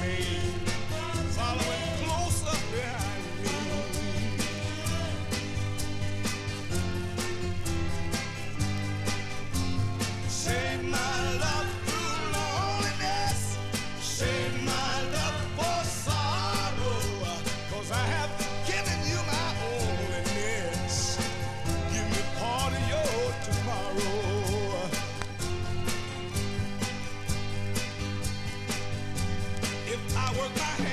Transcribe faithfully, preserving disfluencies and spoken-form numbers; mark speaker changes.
Speaker 1: me, following close up behind me. Save my love through loneliness, save my love for sorrow, 'cause I have given you my onlyness. Give me part of your tomorrow. If I work my